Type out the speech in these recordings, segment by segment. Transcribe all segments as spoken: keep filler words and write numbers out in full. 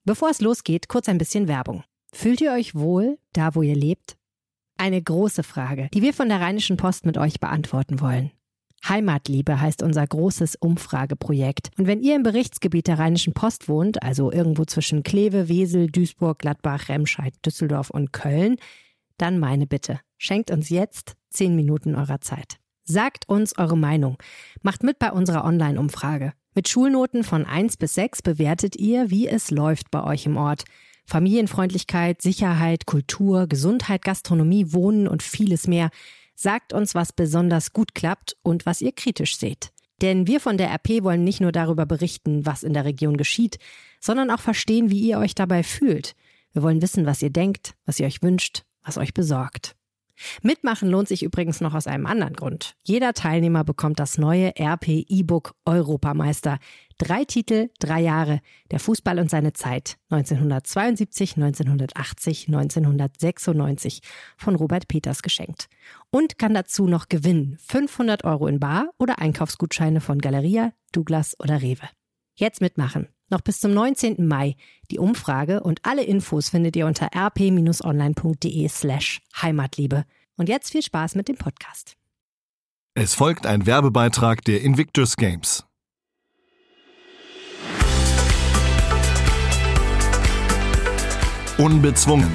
Bevor es losgeht, kurz ein bisschen Werbung. Fühlt ihr euch wohl, da wo ihr lebt? Eine große Frage, die wir von der Rheinischen Post mit euch beantworten wollen. Heimatliebe heißt unser großes Umfrageprojekt. Und wenn ihr im Berichtsgebiet der Rheinischen Post wohnt, also irgendwo zwischen Kleve, Wesel, Duisburg, Gladbach, Remscheid, Düsseldorf und Köln, dann meine Bitte, schenkt uns jetzt zehn Minuten eurer Zeit. Sagt uns eure Meinung. Macht mit bei unserer Online-Umfrage. Mit Schulnoten von eins bis sechs bewertet ihr, wie es läuft bei euch im Ort. Familienfreundlichkeit, Sicherheit, Kultur, Gesundheit, Gastronomie, Wohnen und vieles mehr. Sagt uns, was besonders gut klappt und was ihr kritisch seht. Denn wir von der R P wollen nicht nur darüber berichten, was in der Region geschieht, sondern auch verstehen, wie ihr euch dabei fühlt. Wir wollen wissen, was ihr denkt, was ihr euch wünscht, was euch besorgt. Mitmachen lohnt sich übrigens noch aus einem anderen Grund. Jeder Teilnehmer bekommt das neue R P E-Book Europameister. Drei Titel, drei Jahre. Der Fußball und seine Zeit. neunzehnhundertzweiundsiebzig, neunzehnhundertachtzig, neunzehnhundertsechsundneunzig. Von Robert Peters geschenkt. Und kann dazu noch gewinnen. fünfhundert Euro in Bar oder Einkaufsgutscheine von Galeria, Douglas oder Rewe. Jetzt mitmachen. Noch bis zum neunzehnten Mai. Die Umfrage und alle Infos findet ihr unter rp-online.de slash Heimatliebe. Und jetzt viel Spaß mit dem Podcast. Es folgt ein Werbebeitrag der Invictus Games. Unbezwungen.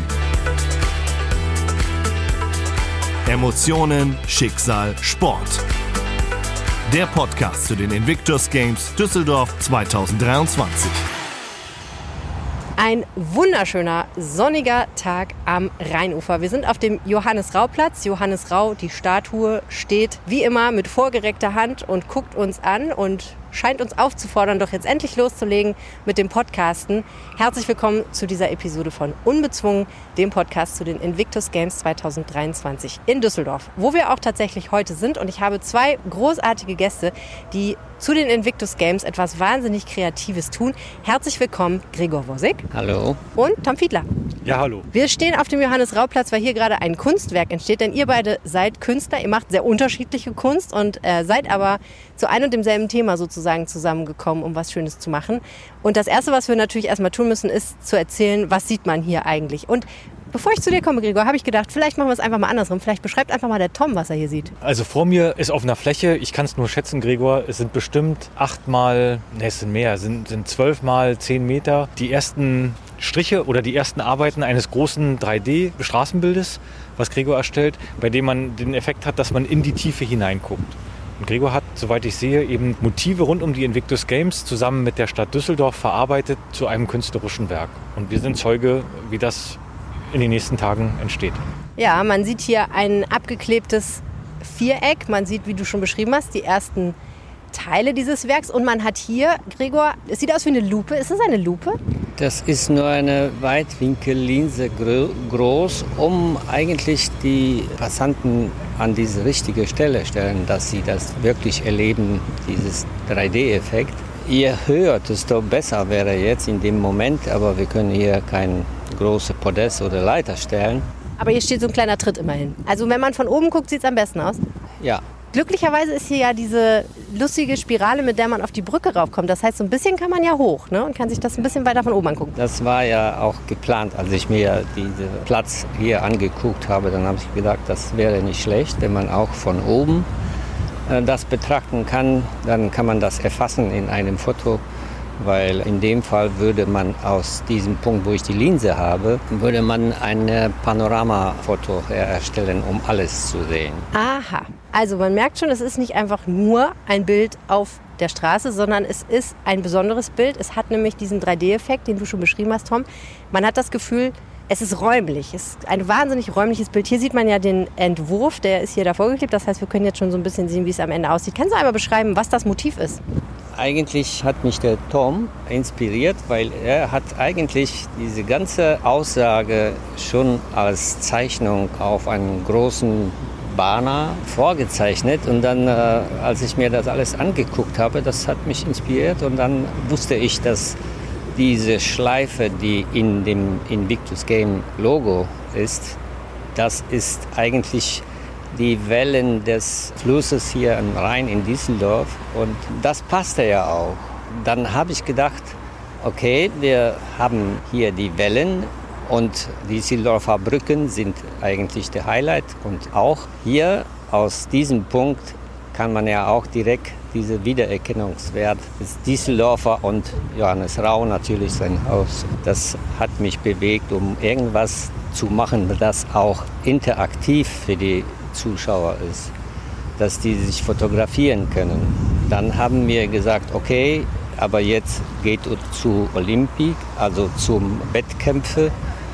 Emotionen, Schicksal, Sport. Der Podcast zu den Invictus Games Düsseldorf zweitausenddreiundzwanzig. Ein wunderschöner, sonniger Tag am Rheinufer. Wir sind auf dem Johannes-Rau-Platz. Johannes Rau, die Statue, steht wie immer mit vorgereckter Hand und guckt uns an und scheint uns aufzufordern, doch jetzt endlich loszulegen mit dem Podcasten. Herzlich willkommen zu dieser Episode von Unbezwungen, dem Podcast zu den Invictus Games zweitausenddreiundzwanzig in Düsseldorf, wo wir auch tatsächlich heute sind. Und ich habe zwei großartige Gäste, die zu den Invictus Games etwas wahnsinnig Kreatives tun. Herzlich willkommen, Gregor Wossig. Hallo. Und Tom Fiedler. Ja, hallo. Wir stehen auf dem Johannes-Rau-Platz, weil hier gerade ein Kunstwerk entsteht, denn ihr beide seid Künstler, ihr macht sehr unterschiedliche Kunst und äh, seid aber zu einem und demselben Thema sozusagen zusammengekommen, um was Schönes zu machen. Und das Erste, was wir natürlich erstmal tun müssen, ist zu erzählen, was sieht man hier eigentlich. Und bevor ich zu dir komme, Gregor, habe ich gedacht, vielleicht machen wir es einfach mal andersrum. Vielleicht beschreibt einfach mal der Tom, was er hier sieht. Also vor mir ist auf einer Fläche, ich kann es nur schätzen, Gregor, es sind bestimmt acht mal, ne, es sind mehr, es sind, sind zwölf mal zehn Meter. Die ersten Striche oder die ersten Arbeiten eines großen drei D-Straßenbildes, was Gregor erstellt, bei dem man den Effekt hat, dass man in die Tiefe hineinguckt. Und Gregor hat, soweit ich sehe, eben Motive rund um die Invictus Games zusammen mit der Stadt Düsseldorf verarbeitet zu einem künstlerischen Werk. Und wir sind Zeuge, wie das in den nächsten Tagen entsteht. Ja, man sieht hier ein abgeklebtes Viereck. Man sieht, wie du schon beschrieben hast, die ersten Teile dieses Werks. Und man hat hier, Gregor, es sieht aus wie eine Lupe. Ist das eine Lupe? Das ist nur eine Weitwinkellinse gro- groß, um eigentlich die Passanten an diese richtige Stelle stellen, dass sie das wirklich erleben, dieses drei D-Effekt. Je höher, desto besser wäre jetzt in dem Moment, aber wir können hier kein große Podest oder Leiter stellen. Aber hier steht so ein kleiner Tritt immerhin. Also wenn man von oben guckt, sieht es am besten aus. Ja. Glücklicherweise ist hier ja diese lustige Spirale, mit der man auf die Brücke raufkommt. Das heißt, so ein bisschen kann man ja hoch, ne? Und kann sich das ein bisschen weiter von oben angucken. Das war ja auch geplant, als ich mir diesen Platz hier angeguckt habe. Dann habe ich gedacht, das wäre nicht schlecht, wenn man auch von oben äh, das betrachten kann. Dann kann man das erfassen in einem Foto. Weil in dem Fall würde man aus diesem Punkt, wo ich die Linse habe, würde man ein Panoramafoto erstellen, um alles zu sehen. Aha, also man merkt schon, es ist nicht einfach nur ein Bild auf der Straße, sondern es ist ein besonderes Bild. Es hat nämlich diesen drei D-Effekt, den du schon beschrieben hast, Tom. Man hat das Gefühl, es ist räumlich. Es ist ein wahnsinnig räumliches Bild. Hier sieht man ja den Entwurf, der ist hier davor geklebt. Das heißt, wir können jetzt schon so ein bisschen sehen, wie es am Ende aussieht. Kannst du einmal beschreiben, was das Motiv ist? Eigentlich hat mich der Tom inspiriert, weil er hat eigentlich diese ganze Aussage schon als Zeichnung auf einen großen Banner vorgezeichnet. Und dann, äh, als ich mir das alles angeguckt habe, das hat mich inspiriert. Und dann wusste ich, dass diese Schleife, die in dem Invictus Game Logo ist, das ist eigentlich die Wellen des Flusses hier am Rhein in Düsseldorf. Und das passte ja auch. Dann habe ich gedacht, okay, wir haben hier die Wellen und die Düsseldorfer Brücken sind eigentlich der Highlight. Und auch hier aus diesem Punkt kann man ja auch direkt diese Wiedererkennungswert des Düsseldorfer und Johannes Rau natürlich sein Haus. Das hat mich bewegt, um irgendwas zu machen, das auch interaktiv für die Zuschauer ist, dass die sich fotografieren können. Dann haben wir gesagt, okay, aber jetzt geht es zu Olympik, also zum Wettkämpfe.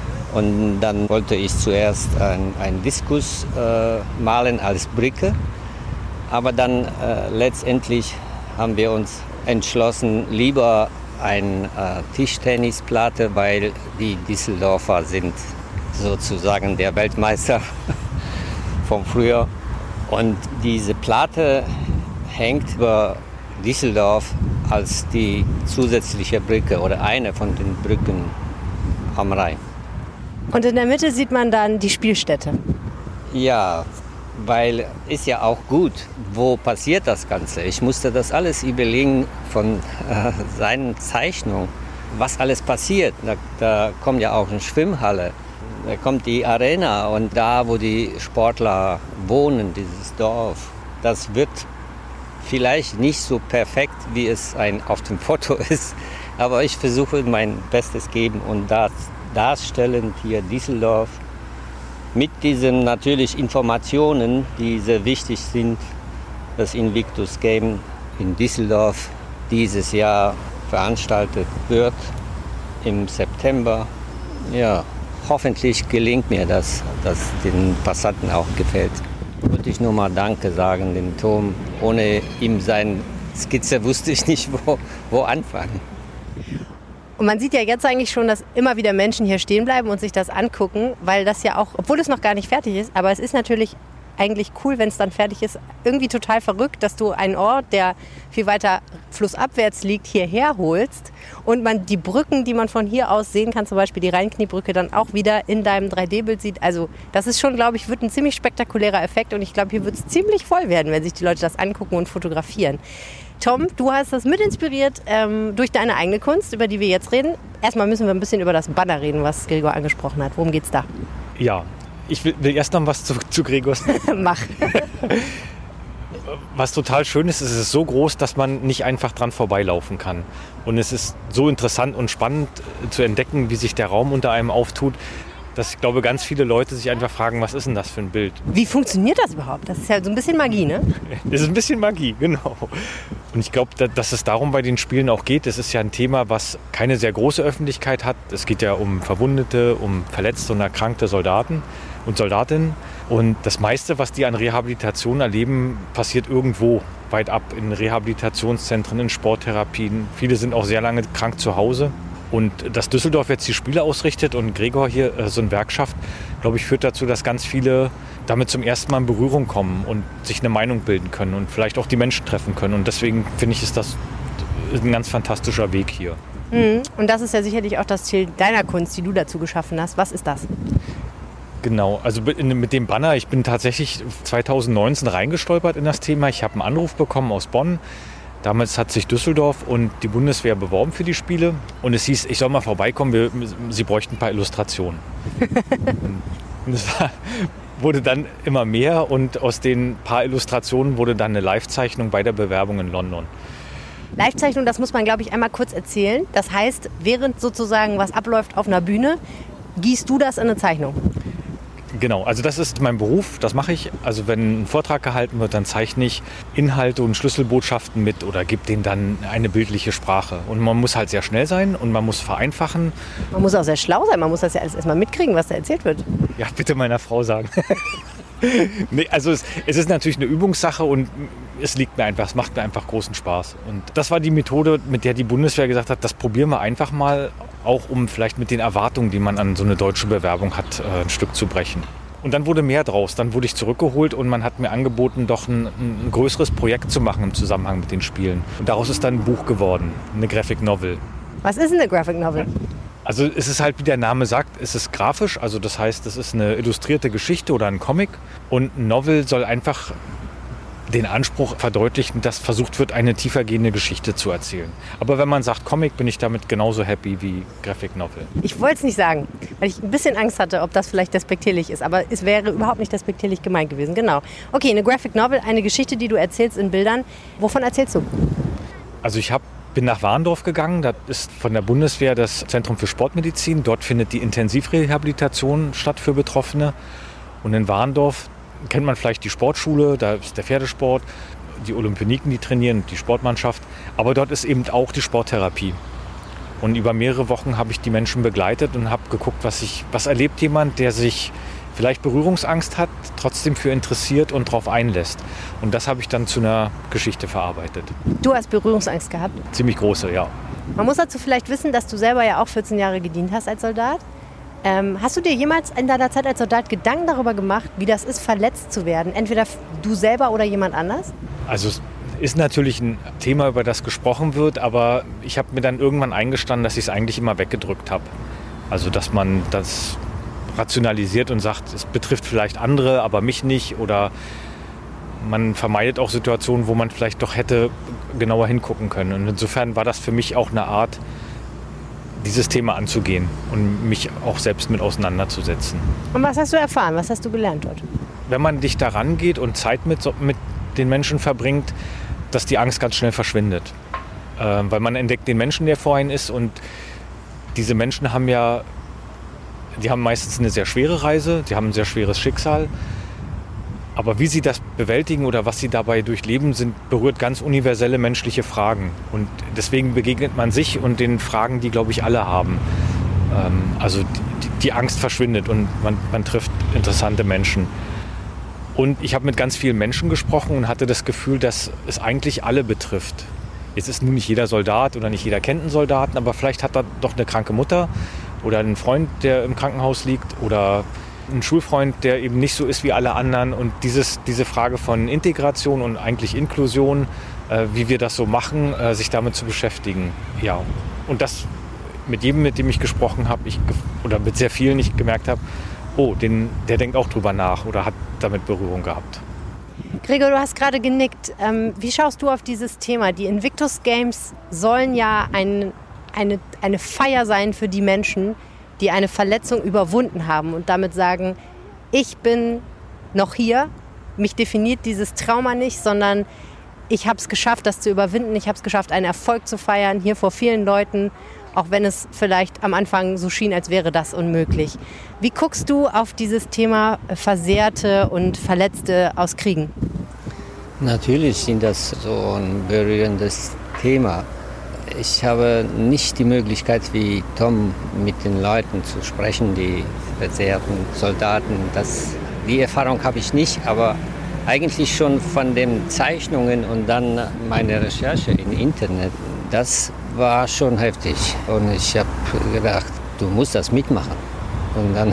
Und dann wollte ich zuerst einen Diskus äh, malen als Brücke. Aber dann äh, letztendlich haben wir uns entschlossen, lieber eine äh, Tischtennisplatte, weil die Düsseldorfer sind sozusagen der Weltmeister von früher. Und diese Platte hängt über Düsseldorf als die zusätzliche Brücke oder eine von den Brücken am Rhein. Und in der Mitte sieht man dann die Spielstätte. Ja, weil ist ja auch gut, wo passiert das Ganze. Ich musste das alles überlegen von äh, seinen Zeichnungen, was alles passiert. Da, da kommt ja auch eine Schwimmhalle, da kommt die Arena und da, wo die Sportler wohnen, dieses Dorf. Das wird vielleicht nicht so perfekt, wie es ein auf dem Foto ist, aber ich versuche mein Bestes geben und das darstellen hier Düsseldorf. Mit diesen natürlich Informationen, die sehr wichtig sind, das Invictus Game in Düsseldorf dieses Jahr veranstaltet wird im September. Ja, hoffentlich gelingt mir das, dass den Passanten auch gefällt. Wollte ich nur mal Danke sagen, dem Tom. Ohne ihm seine Skizze wusste ich nicht, wo, wo anfangen. Und man sieht ja jetzt eigentlich schon, dass immer wieder Menschen hier stehen bleiben und sich das angucken, weil das ja auch, obwohl es noch gar nicht fertig ist, aber es ist natürlich eigentlich cool, wenn es dann fertig ist. Irgendwie total verrückt, dass du einen Ort, der viel weiter flussabwärts liegt, hierher holst und man die Brücken, die man von hier aus sehen kann, zum Beispiel die Rheinkniebrücke, dann auch wieder in deinem drei D Bild sieht. Also das ist schon, glaube ich, wird ein ziemlich spektakulärer Effekt und ich glaube, hier wird es ziemlich voll werden, wenn sich die Leute das angucken und fotografieren. Tom, du hast das mit inspiriert ähm, durch deine eigene Kunst, über die wir jetzt reden. Erstmal müssen wir ein bisschen über das Banner reden, was Gregor angesprochen hat. Worum geht's da? Ja, ich will, will erst noch was zu, zu Gregors. Mach. Was total schön ist, ist, es ist so groß, dass man nicht einfach dran vorbeilaufen kann. Und es ist so interessant und spannend zu entdecken, wie sich der Raum unter einem auftut, dass ich glaube, ganz viele Leute sich einfach fragen, was ist denn das für ein Bild? Wie funktioniert das überhaupt? Das ist ja so ein bisschen Magie, ne? Das ist ein bisschen Magie, genau. Und ich glaube, dass es darum bei den Spielen auch geht. Es ist ja ein Thema, was keine sehr große Öffentlichkeit hat. Es geht ja um Verwundete, um verletzte und erkrankte Soldaten und Soldatinnen. Und das meiste, was die an Rehabilitation erleben, passiert irgendwo weit ab in Rehabilitationszentren, in Sporttherapien. Viele sind auch sehr lange krank zu Hause. Und dass Düsseldorf jetzt die Spiele ausrichtet und Gregor hier äh, so ein Werk schafft, glaube ich, führt dazu, dass ganz viele damit zum ersten Mal in Berührung kommen und sich eine Meinung bilden können und vielleicht auch die Menschen treffen können. Und deswegen finde ich, ist das ein ganz fantastischer Weg hier. Mhm. Und das ist ja sicherlich auch das Ziel deiner Kunst, die du dazu geschaffen hast. Was ist das? Genau, also mit dem Banner, ich bin tatsächlich zwanzig neunzehn reingestolpert in das Thema. Ich habe einen Anruf bekommen aus Bonn. Damals hat sich Düsseldorf und die Bundeswehr beworben für die Spiele. Und es hieß, ich soll mal vorbeikommen, wir, sie bräuchten ein paar Illustrationen. Und es war, wurde dann immer mehr und aus den paar Illustrationen wurde dann eine Live-Zeichnung bei der Bewerbung in London. Live-Zeichnung, das muss man, glaube ich, einmal kurz erzählen. Das heißt, während sozusagen was abläuft auf einer Bühne, gießt du das in eine Zeichnung? Genau, also das ist mein Beruf, das mache ich. Also wenn ein Vortrag gehalten wird, dann zeichne ich Inhalte und Schlüsselbotschaften mit oder gebe denen dann eine bildliche Sprache. Und man muss halt sehr schnell sein und man muss vereinfachen. Man muss auch sehr schlau sein, man muss das ja alles erstmal mitkriegen, was da erzählt wird. Ja, bitte meiner Frau sagen. Nee, also es, es ist natürlich eine Übungssache und es liegt mir einfach, es macht mir einfach großen Spaß. Und das war die Methode, mit der die Bundeswehr gesagt hat, das probieren wir einfach mal, auch um vielleicht mit den Erwartungen, die man an so eine deutsche Bewerbung hat, ein Stück zu brechen. Und dann wurde mehr draus, dann wurde ich zurückgeholt und man hat mir angeboten, doch ein, ein größeres Projekt zu machen im Zusammenhang mit den Spielen. Und daraus ist dann ein Buch geworden, eine Graphic Novel. Was ist eine Graphic Novel? Also es ist halt, wie der Name sagt, es ist grafisch, also das heißt, es ist eine illustrierte Geschichte oder ein Comic. Und ein Novel soll einfach den Anspruch verdeutlichen, dass versucht wird, eine tiefergehende Geschichte zu erzählen. Aber wenn man sagt Comic, bin ich damit genauso happy wie Graphic Novel. Ich wollte es nicht sagen, weil ich ein bisschen Angst hatte, ob das vielleicht despektierlich ist. Aber es wäre überhaupt nicht despektierlich gemeint gewesen. Genau. Okay, eine Graphic Novel, eine Geschichte, die du erzählst in Bildern. Wovon erzählst du? Also ich hab, bin nach Warndorf gegangen. Das ist von der Bundeswehr das Zentrum für Sportmedizin. Dort findet die Intensivrehabilitation statt für Betroffene. Und in Warndorf kennt man vielleicht die Sportschule, da ist der Pferdesport, die Olympioniken, die trainieren, die Sportmannschaft. Aber dort ist eben auch die Sporttherapie. Und über mehrere Wochen habe ich die Menschen begleitet und habe geguckt, was, ich, was erlebt jemand, der sich vielleicht Berührungsangst hat, trotzdem für interessiert und darauf einlässt. Und das habe ich dann zu einer Geschichte verarbeitet. Du hast Berührungsangst gehabt? Ziemlich große, ja. Man muss dazu vielleicht wissen, dass du selber ja auch vierzehn Jahre gedient hast als Soldat. Ähm, hast du dir jemals in deiner Zeit als Soldat Gedanken darüber gemacht, wie das ist, verletzt zu werden? Entweder du selber oder jemand anders? Also es ist natürlich ein Thema, über das gesprochen wird, aber ich habe mir dann irgendwann eingestanden, dass ich es eigentlich immer weggedrückt habe. Also dass man das rationalisiert und sagt, es betrifft vielleicht andere, aber mich nicht. Oder man vermeidet auch Situationen, wo man vielleicht doch hätte genauer hingucken können. Und insofern war das für mich auch eine Art, dieses Thema anzugehen und mich auch selbst mit auseinanderzusetzen. Und was hast du erfahren? Was hast du gelernt dort? Wenn man dich daran geht und Zeit mit, mit den Menschen verbringt, dass die Angst ganz schnell verschwindet. Äh, weil man entdeckt den Menschen, der vor einem ist, und diese Menschen haben ja, die haben meistens eine sehr schwere Reise, die haben ein sehr schweres Schicksal. Aber wie sie das bewältigen oder was sie dabei durchleben, sind, berührt ganz universelle menschliche Fragen. Und deswegen begegnet man sich und den Fragen, die, glaube ich, alle haben. Ähm, also die, die Angst verschwindet und man, man trifft interessante Menschen. Und ich habe mit ganz vielen Menschen gesprochen und hatte das Gefühl, dass es eigentlich alle betrifft. Jetzt ist nun nicht jeder Soldat oder nicht jeder kennt einen Soldaten, aber vielleicht hat er doch eine kranke Mutter oder einen Freund, der im Krankenhaus liegt, oder ein Schulfreund, der eben nicht so ist wie alle anderen. Und dieses, diese Frage von Integration und eigentlich Inklusion, äh, wie wir das so machen, äh, sich damit zu beschäftigen. Ja. Und das mit jedem, mit dem ich gesprochen habe, ich, oder mit sehr vielen ich gemerkt habe, oh, den, der denkt auch drüber nach oder hat damit Berührung gehabt. Gregor, du hast gerade genickt. Ähm, wie schaust du auf dieses Thema? Die Invictus Games sollen ja ein, eine, eine Feier sein für die Menschen, die eine Verletzung überwunden haben und damit sagen, ich bin noch hier, mich definiert dieses Trauma nicht, sondern ich habe es geschafft, das zu überwinden, ich habe es geschafft, einen Erfolg zu feiern, hier vor vielen Leuten, auch wenn es vielleicht am Anfang so schien, als wäre das unmöglich. Wie guckst du auf dieses Thema Versehrte und Verletzte aus Kriegen? Natürlich sind das so ein berührendes Thema. Ich habe nicht die Möglichkeit, wie Tom, mit den Leuten zu sprechen, die versehrten Soldaten. Das, die Erfahrung habe ich nicht, aber eigentlich schon von den Zeichnungen und dann meine Recherche im Internet, das war schon heftig. Und ich habe gedacht, du musst das mitmachen. Und dann,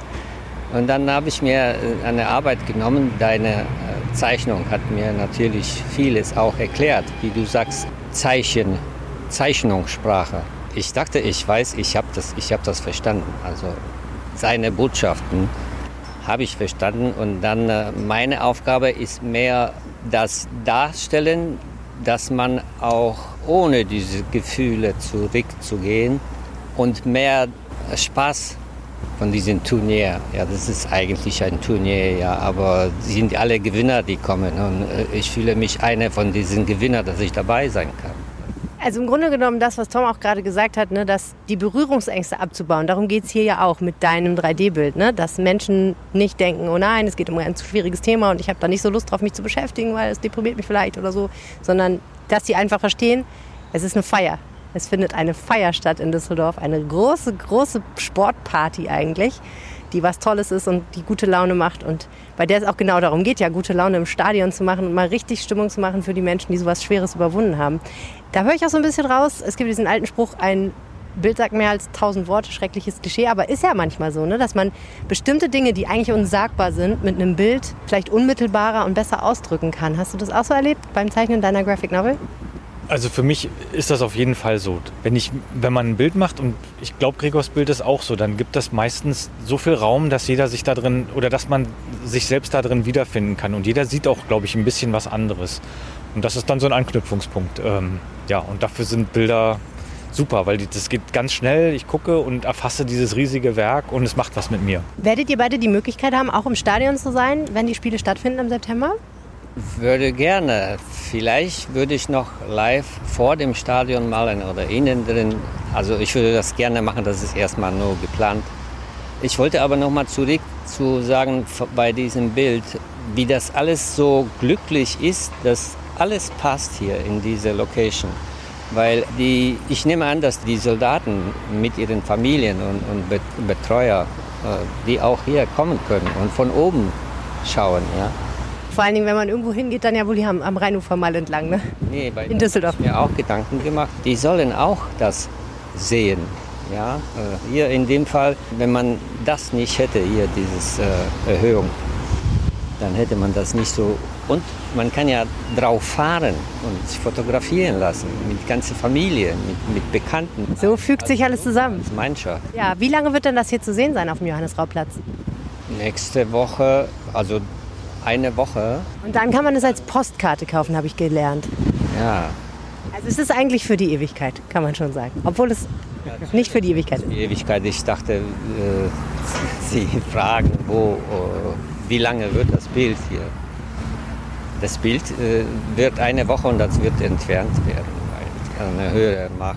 und dann habe ich mir eine Arbeit genommen. Deine Zeichnung hat mir natürlich vieles auch erklärt, wie du sagst, Zeichen. Zeichnungssprache. Ich dachte, ich weiß, ich habe das, ich hab das verstanden. Also seine Botschaften habe ich verstanden. Und dann äh, meine Aufgabe ist mehr das Darstellen, dass man auch ohne diese Gefühle zurückzugehen und mehr Spaß von diesem Turnier. Ja, das ist eigentlich ein Turnier, ja, aber sie sind alle Gewinner, die kommen. Und äh, ich fühle mich einer von diesen Gewinnern, dass ich dabei sein kann. Also im Grunde genommen das, was Tom auch gerade gesagt hat, ne, dass die Berührungsängste abzubauen. Darum geht es hier ja auch mit deinem drei D Bild. Ne? Dass Menschen nicht denken, oh nein, es geht um ein zu schwieriges Thema und ich habe da nicht so Lust drauf, mich zu beschäftigen, weil es deprimiert mich vielleicht oder so. Sondern dass sie einfach verstehen, es ist eine Feier. Es findet eine Feier statt in Düsseldorf. Eine große, große Sportparty eigentlich, die was Tolles ist und die gute Laune macht. Und bei der es auch genau darum geht, ja, gute Laune im Stadion zu machen und mal richtig Stimmung zu machen für die Menschen, die sowas Schweres überwunden haben. Da höre ich auch so ein bisschen raus, es gibt diesen alten Spruch, ein Bild sagt mehr als tausend Worte, schreckliches Klischee, aber ist ja manchmal so, ne, dass man bestimmte Dinge, die eigentlich unsagbar sind, mit einem Bild vielleicht unmittelbarer und besser ausdrücken kann. Hast du das auch so erlebt beim Zeichnen deiner Graphic Novel? Also für mich ist das auf jeden Fall so. Wenn, ich, wenn man ein Bild macht, und ich glaube, Gregors Bild ist auch so, dann gibt das meistens so viel Raum, dass jeder sich da drin, oder dass man sich selbst da drin wiederfinden kann. Und jeder sieht auch, glaube ich, ein bisschen was anderes. Und das ist dann so ein Anknüpfungspunkt. Ähm, ja, und dafür sind Bilder super, weil die, das geht ganz schnell. Ich gucke und erfasse dieses riesige Werk und es macht was mit mir. Werdet ihr beide die Möglichkeit haben, auch im Stadion zu sein, wenn die Spiele stattfinden im September? Würde gerne. Vielleicht würde ich noch live vor dem Stadion malen oder innen drin. Also ich würde das gerne machen, das ist erstmal nur geplant. Ich wollte aber noch mal zurück zu sagen, bei diesem Bild, wie das alles so glücklich ist, dass alles passt hier in dieser Location. Weil die, ich nehme an, dass die Soldaten mit ihren Familien und, und Betreuer, die auch hier kommen können und von oben schauen. Ja. Vor allen Dingen, wenn man irgendwo hingeht, dann ja wohl hier am, am Rheinufer mal entlang, ne? Nee, bei in Düsseldorf. Ich habe mir auch Gedanken gemacht, die sollen auch das sehen. Ja, hier in dem Fall, wenn man das nicht hätte, hier diese äh, Erhöhung, dann hätte man das nicht so. Und man kann ja drauf fahren und sich fotografieren lassen mit ganzer Familie, mit, mit Bekannten. So fügt sich alles zusammen. Als Mannschaft. Ja, wie lange wird denn das hier zu sehen sein auf dem Johannes-Rau-Platz? Nächste Woche, also eine Woche. Und dann kann man es als Postkarte kaufen, habe ich gelernt. Ja. Also es ist eigentlich für die Ewigkeit, kann man schon sagen. Obwohl es nicht für die Ewigkeit ist. Die Ewigkeit, ich dachte, äh, Sie fragen, wo, äh, wie lange wird das Bild hier? Das Bild äh, wird eine Woche und das wird entfernt werden, weil es eine höhere Macht.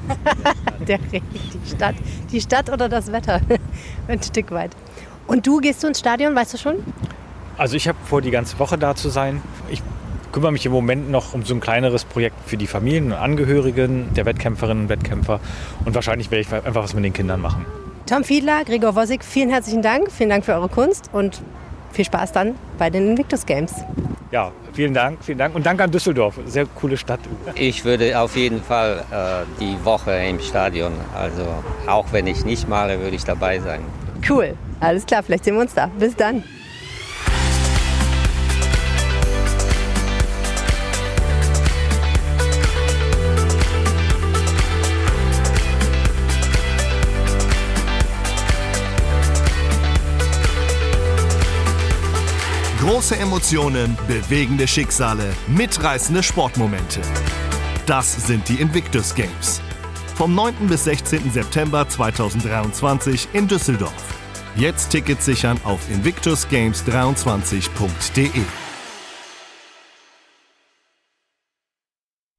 Der, die Stadt, die Stadt oder das Wetter, ein Stück weit. Und du, gehst du ins Stadion, weißt du schon? Also ich habe vor, die ganze Woche da zu sein. Ich kümmere mich im Moment noch um so ein kleineres Projekt für die Familien und Angehörigen der Wettkämpferinnen und Wettkämpfer. Und wahrscheinlich werde ich einfach was mit den Kindern machen. Tom Fiedler, Gregor Wossig, vielen herzlichen Dank. Vielen Dank für eure Kunst und viel Spaß dann bei den Invictus Games. Ja, vielen Dank, vielen Dank. Und danke an Düsseldorf. Sehr coole Stadt. Ich würde auf jeden Fall äh, die Woche im Stadion, also auch wenn ich nicht male, würde ich dabei sein. Cool, alles klar, vielleicht sehen wir uns da. Bis dann. Große Emotionen, bewegende Schicksale, mitreißende Sportmomente. Das sind die Invictus Games. Vom neunten bis sechzehnten September zweitausenddreiundzwanzig in Düsseldorf. Jetzt Tickets sichern auf invictus games dreiundzwanzig punkt de.